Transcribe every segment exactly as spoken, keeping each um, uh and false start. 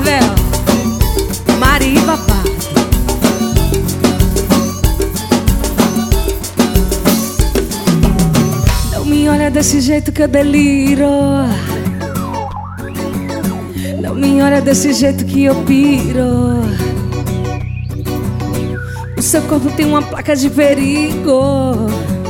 Ravel, Maria e Papá. Não me olha desse jeito que eu deliro. Não me olha desse jeito que eu piro. O seu corpo tem uma placa de perigo,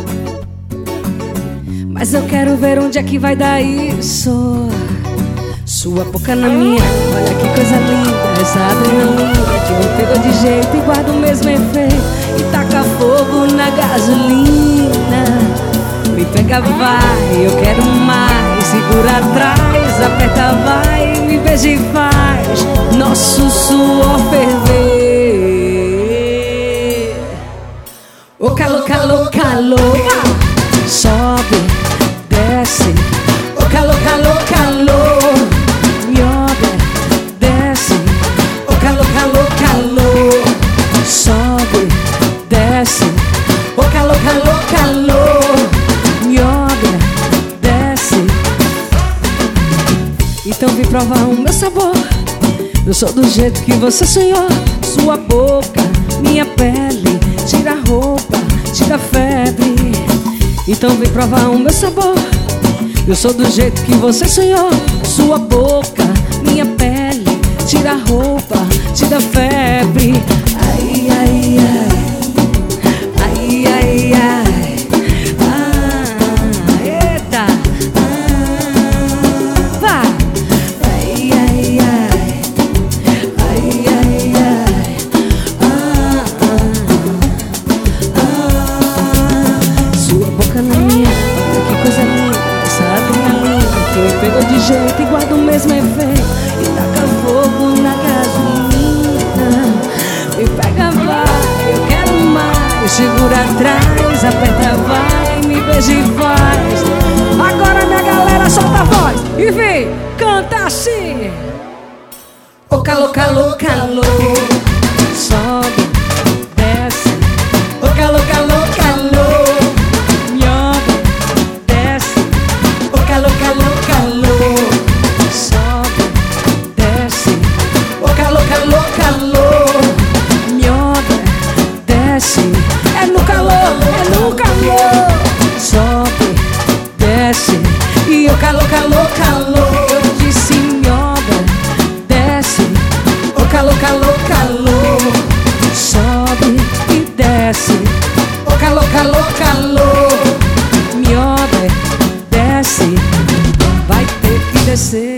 mas eu quero ver onde é que vai dar isso. Sua boca na minha, olha que coisa linda. Essa adrenalina que me pegou de jeito e guarda o mesmo efeito e taca fogo na gasolina. Me pega, vai, eu quero mais. Segura atrás, aperta, vai. Me beija e faz nosso suor ferver. O calor, calor, calor. Sobe, desce. O calor, calor, calor. Me olha, desce. O calor, calor, calor. Sobe, desce. O calor, calor, calor. Me olha, desce. Então vem provar o meu sabor. Eu sou do jeito que você sonhou. Sua boca, minha pele, tira a roupa, tira a febre. Então vem provar o meu sabor. Eu sou do jeito que você sonhou. Sua boca, minha pele, tira a roupa, tira a febre. Ai, ai, ai. Ai, ai, ai. Ah, eita. Ah, vá. Ai, ai, ai. Ai, ai, ai. Ah, ah, ah. Sua boca na minha, olha que coisa linda. Essa adrenalina que me pegou de jeito e guarda o mesmo efeito e taca fogo na gasolina. Me pega, vai, eu quero mais. Segura atrás, aperta, vai. Me beija e faz. Agora minha galera solta a voz e vem, canta assim. O calor, calor, calor. Sobe, desce. O calor, calor, calor. Me olha, desce. O calor, calor, calor. Sobe, desce. O calor, calor, calor. Me olha, desce. É no calor, é no calor. Sobe, desce. E o calor, calor, calor. Eu disse, me olha, desce. O calor, calor, calor. Sobe e desce. O calor, calor, calor. Me olha, desce. Vai ter que descer.